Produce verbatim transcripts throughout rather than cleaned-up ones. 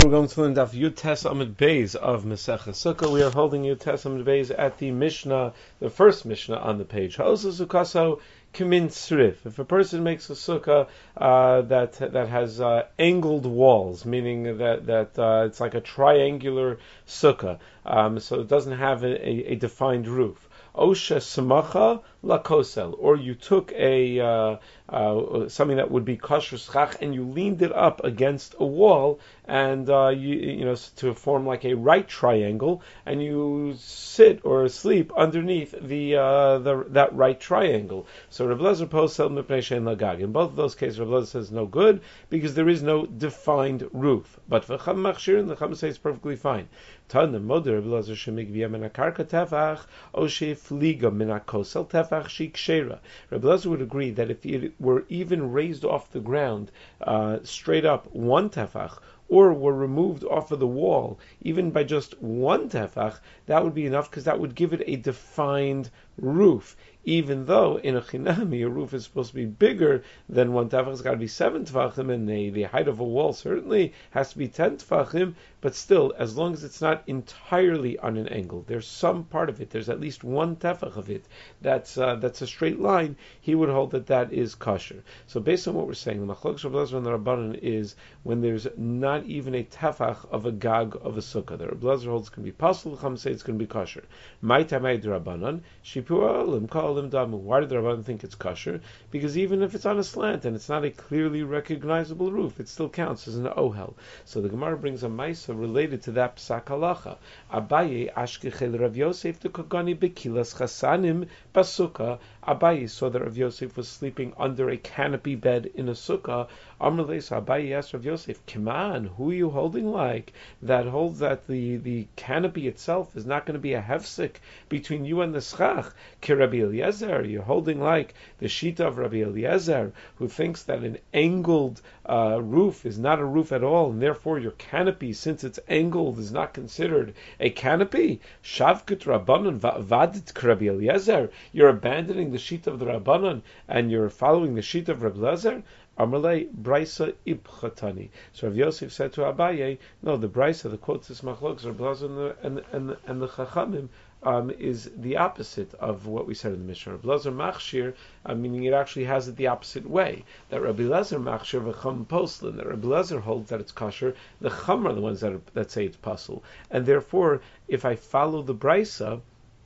we're going to learn Daf Yud Tes Amud Beis of Masechah Sukkah. We are holding Yud Tes Amud Beis at the Mishnah, the first Mishnah on the page. Ha'osa Sukaso Kimin Srif. If a person makes a sukkah uh, that that has uh, angled walls, meaning that that uh, it's like a triangular sukkah, um, so it doesn't have a, a, a defined roof. Osha semacha la kosel, or you took a uh, uh, something that would be kosher schach and you leaned it up against a wall, and uh, you you know to form like a right triangle, and you sit or sleep underneath the uh, the that right triangle. So Reb Eliezer posel mipnei she'en lagag. In both of those cases, Reb Eliezer says no good because there is no defined roof. But for Chacham machshirin, the Chacham says it's perfectly fine. Tan moder Reb Eliezer shemigviyam in a karka tefach oshe fliga min akosel tefach shikshera. Reb Eliezer would agree that if it were even raised off the ground, uh, straight up one tefach, or were removed off of the wall, even by just one tefach, that would be enough because that would give it a defined roof. Even though in a chinami a roof is supposed to be bigger than one tefach, it's got to be seven tefachim, and the, the height of a wall certainly has to be ten tefachim. But still, as long as it's not entirely on an angle, there's some part of it, there's at least one tefach of it that's uh, that's a straight line, he would hold that that is kosher. So based on what we're saying, the machlokes Reb Eliezer and the Rabbanan is when there's not even a tefach of a gag of a sukkah. The Reb Eliezer holds it's going to be possible, the Chacham say it's going to be kosher. My tamei the Rabbanan shipu olim kol olim damu. Why did the Rabbanan think it's kosher? Because even if it's on a slant and it's not a clearly recognizable roof, it still counts as an ohel. So the Gemara brings a maisa related to that psak halacha. Abaye ashkechel Rav Yosef to kagani bekilas chasanim basukkah. Abaye saw that Rav Yosef was sleeping under a canopy bed in a sukkah. Amrle, so Abaye asked Rav Yosef, "Kiman, who are you holding like that holds that the, the canopy itself is not going to be a hefsek between you and the schach? Ki Rabbi Eliezer, you're holding like the shita of Rabbi Eliezer, who thinks that an angled uh, roof is not a roof at all, and therefore your canopy, since it's angled, is not considered a canopy. Shavkut Rabbanon vadit Rabbi Eliezer. You're abandoning the shita of the Rabbanon and you're following the shita of Rabbi Eliezer." Amalei Brisa Ibchatani. So Rav Yosef said to Abaye, no, the Brisa, the quotes this machlokes, Rabbi Eliezer and the and and, and the Chachamim um, is the opposite of what we said in the Mishnah. Rabbi Eliezer machshir, uh, meaning it actually has it the opposite way. That Rabbi Eliezer machshir v'cham poslin. That Rabbi Eliezer holds that it's kosher. The Chum are the ones that are, that say it's pasul, and therefore, if I follow the Brisa,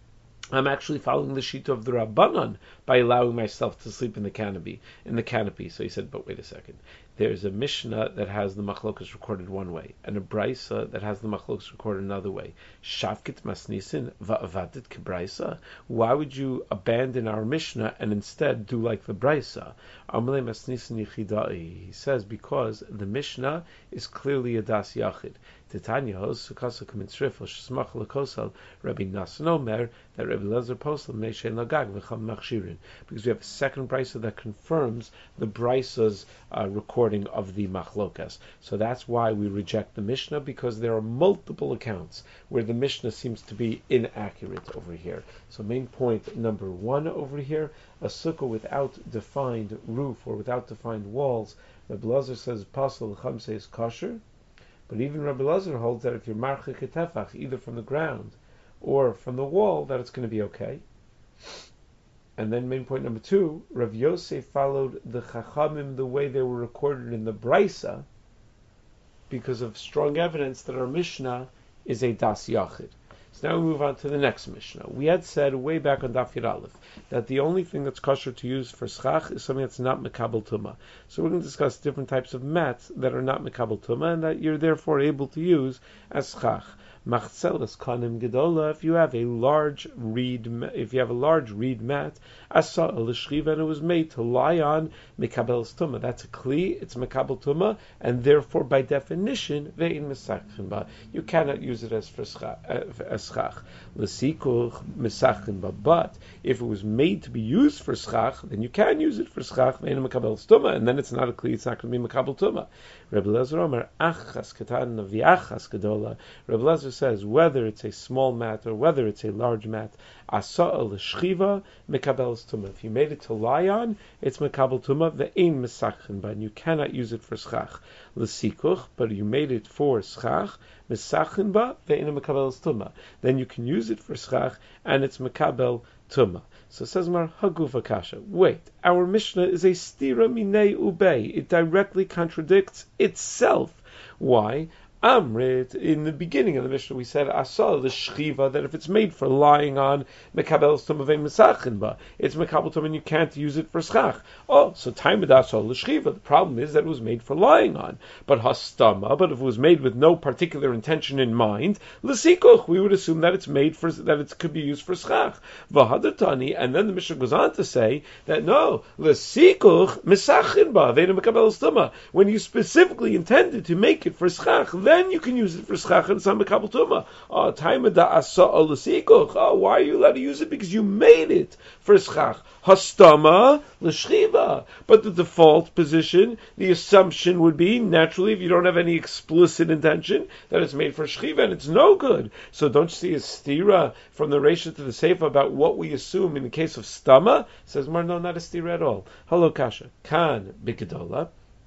I'm actually following the shita of the Rabbanan by allowing myself to sleep in the canopy. In the canopy. So he said, but wait a second. There's a Mishnah that has the machlokas recorded one way, and a Brisa that has the machlokas recorded another way. Shavkit masnisin va'avadit kebrisa. Why would you abandon our Mishnah and instead do like the Brisa? Amalei masnisin yichidai. He says because the Mishnah is clearly a das yachid. Titania hos sukasa k'mitzrif shesmach lekosel Rabbi Nasan Omer that Rabbi Eliezer posel meishen lagag v'cham machshirin, because we have a second brisa that confirms the brisa's uh, recording of the machlokas. So that's why we reject the Mishnah, because there are multiple accounts where the Mishnah seems to be inaccurate over here. So main point number one over here, a sukkah without defined roof or without defined walls, Rabbi Eliezer says pasul, the Chacham says kosher. But even Rabbi Eliezer holds that if you're marchik tefach, either from the ground or from the wall, that it's going to be okay. And then main point number two, Rav Yosef followed the Chachamim the way they were recorded in the Brisa because of strong evidence that our Mishnah is a das yachid. So now we move on to the next Mishnah. We had said way back on Daf Yud Aleph that the only thing that's kosher to use for schach is something that's not mekabel tumah. So we're going to discuss different types of mats that are not mekabel tumah and that you're therefore able to use as schach. Machzelas kanim gedola. If you have a large reed, if you have a large reed mat, asa l'shchiva, and it was made to lie on, mekabel tumah. That's a kli. It's mekabel tumah, and therefore, by definition, ve'in mesachin ba. You cannot use it as for schach. As schach. L'sikuch mesachin ba. But if it was made to be used for schach, then you can use it for schach. Ve'in mekabel tumah, and then it's not a kli. It's not going to be mekabel tumah. Rebbe Eliezer Omer achas katan v'achas gedola. Rebbe Eliezer says whether it's a small mat or whether it's a large mat, asa'a l'shchiva mekabel tumah. If you made it to lie on, it's mekabel tumah. Ve'ein mesachin ba, and you cannot use it for schach. L'sikuch, but you made it for schach, mesachin ba ve'ein mekabel tumah. Then you can use it for schach, and it's mekabel tumah. So says Mar Hagufa Kasha. Wait, our Mishnah is a stira minei ubei. It directly contradicts itself. Why? Amrit, in the beginning of the Mishnah, we said asal the shchiva, that if it's made for lying on, mekabel tumah ve'ein mesachin ba, it's mekabel tumah and you can't use it for schach. Oh, so time asal the shchiva. The problem is that it was made for lying on. But hastama, but if it was made with no particular intention in mind, l'sikuch, we would assume that it's made for that it could be used for schach. V'hadatani, and then the Mishnah goes on to say that no, l'sikuch mesachin ba ve'ein mekabel tumah. When you specifically intended to make it for schach, then you can use it for schach and some mekabel tumah. Oh, time da asa l'sikuch. Oh, why are you allowed to use it? Because you made it for schach. Hastama l'shchiva. But the default position, the assumption would be naturally, if you don't have any explicit intention, that it's made for shchiva and it's no good. So don't you see a stira from the Reisha to the Seifa about what we assume in the case of stama? Says Mar, no, not a stira at all. Hello, Kasha. Kan bigedola.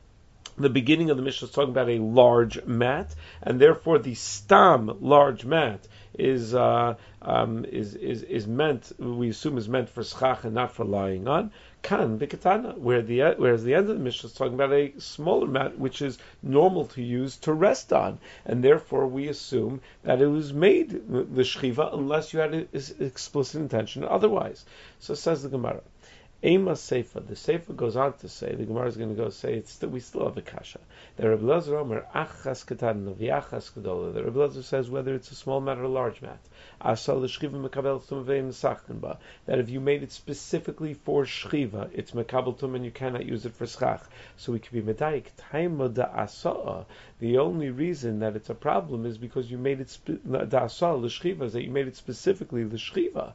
The beginning of the Mishnah is talking about a large mat, and therefore the stam large mat is uh, um, is is is meant. We assume is meant for schach and not for lying on. Kan b'katana, where the whereas the end of the Mishnah is talking about a smaller mat, which is normal to use to rest on, and therefore we assume that it was made the shchiva unless you had an explicit intention otherwise. So says the Gemara. Ema Seifa. The Seifa goes on to say, the Gemara is going to go say, it's that we still have a kasha. The Rebbe Lezer Omer achas katan v'achas gedola. The Rebbe Lezer says whether it's a small mat or a large mat. Asal l'shchiva mekabel tumah ve'ein mesachin ba. That if you made it specifically for shchiva, it's mekabel tumah and you cannot use it for schach. So we could be medayik taima da asa'a. The only reason that it's a problem is because you made it spe- da asal l'shchiva, is that you made it specifically l'shchiva.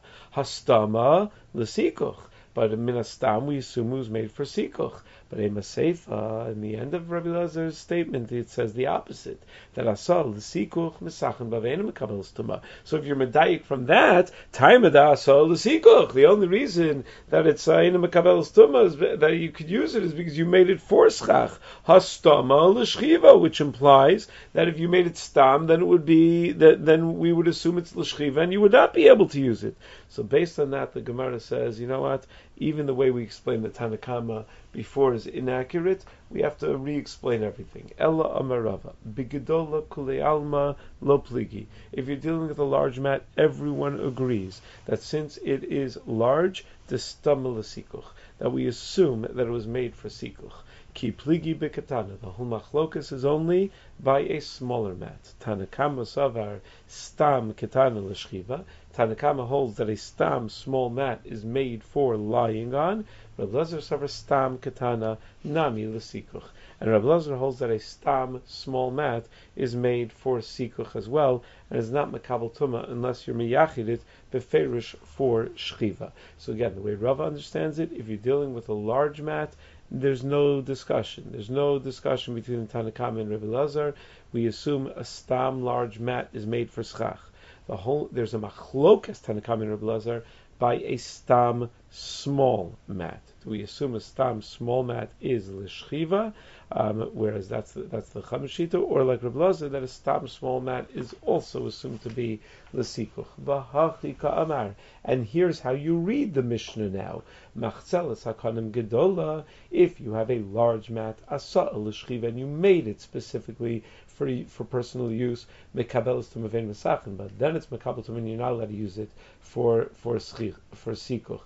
Hastama l'sikuch. But in Minastam, we assume it was made for sikuch. But in Maseifa, in the end of Rabbi Lazar's statement, it says the opposite. That asal, the sikuch, mesachin, bavein mekabel tumah. So if you're medayik from that, time of asal, the sikuch. The only reason that it's in mekabel tumah is that you could use it is because you made it for schach. Hastama l'shchiva, which implies that if you made it stam, then it would be, that then we would assume it's l'shchiva and you would not be able to use it. So based on that, the Gemara says, you know what? Even the way we explained the Tanakama before is inaccurate. We have to re-explain everything. Ella amarava bigedola kule alma lo pligi. If you're dealing with a large mat, everyone agrees that since it is large, the stamala sikuch, that we assume that it was made for sikuch. Ki pligi bekatana. The whole machlokas is only by a smaller mat. Tanakama savar stam ketana l'shchiva. Tanakama holds that a stam small mat is made for lying on. Rabbi Lezer savar stam ketana nami l'sikuch. And Rabbi Lezer holds that a stam small mat is made for sikuch as well, and is not mekabel tumah unless you're miyachid it beferish for shchiva. So again, the way Rava understands it, if you're dealing with a large mat, there's no discussion. There's no discussion between the Tanakama and Rebbe Lazar. We assume a stam large mat is made for schach. The whole there's a machlokas Tanakama and Rebbe Lazar by a stam small mat. We assume a stam small mat is l'shchiva, um, whereas that's the, that's the chamishita, or like Rebbe Lazar, that a stam small mat is also assumed to be l'sikuch. V'hachi ka'amar. And here's how you read the Mishnah now. Machzelas hakanim gedola. If you have a large mat, asa l'shchiva, and you made it specifically for for personal use, mekabel tumah ve'ein mesachin, but then it's mekabel tumah and you're not allowed to use it for for schich, for sikuch.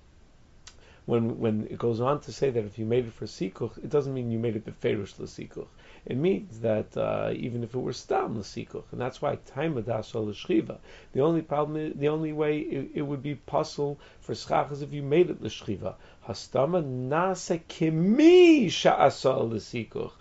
When when it goes on to say that if you made it for sikuch, it doesn't mean you made it beferish l'sikuch. It means that uh, even if it were stam l'sikuch, and that's why time adas or l'shchiva. The only problem, is, the only way it, it would be possible for schach is if you made it l'shchiva. Hastama nase kemi sha'asa l'sikuch.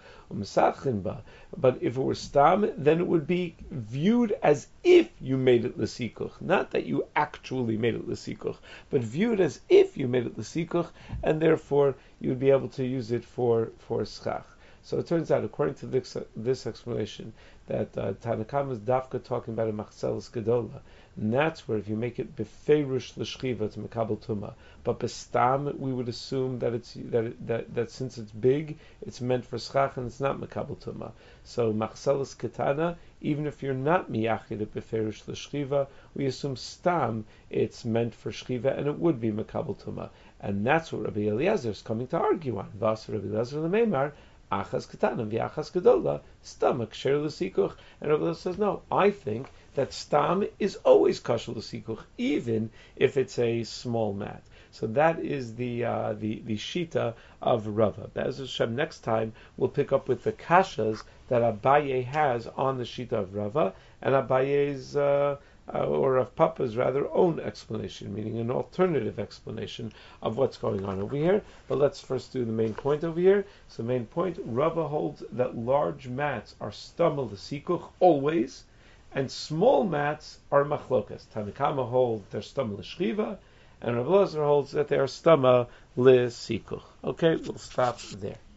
But if it were stam, then it would be viewed as if you made it l'sikuch, not that you actually made it l'sikuch, but viewed as if you made it l'sikuch, and therefore you would be able to use it for for schach. So it turns out, according to this, this explanation, that uh, Tanakama is dafka talking about a machzelis gedola, and that's where if you make it befeirush l'shchiva, it's mekabel tuma. But bestam, we would assume that it's that, it, that that since it's big, it's meant for schach and it's not mekabel tuma. So machzelis ketana, even if you're not miyachid it befeirush l'shchiva, we assume stam it's meant for shchiva and it would be mekabel tuma. And that's what Rabbi Eliezer is coming to argue on. Vas Rabbi Eliezer lemeimar achas ketana v'achas gedola stam ksher l'sikuch. And Rabbi Eliezer says no. I think that stam is always kasher l'sikuch, even if it's a small mat. So that is the uh, the the shita of Rava. Be'ez Hashem, next time we'll pick up with the kashas that Abaye has on the shita of Rava and Abaye's. Uh, Uh, or of Papa's rather own explanation, meaning an alternative explanation of what's going on over here. But let's first do the main point over here. So main point, Rava holds that large mats are stama l'sikuch always, and small mats are machlokas. Tanakama holds they're stama l'shchiva, and Rav Elazar holds that they are stama l'sikuch. Okay, we'll stop there.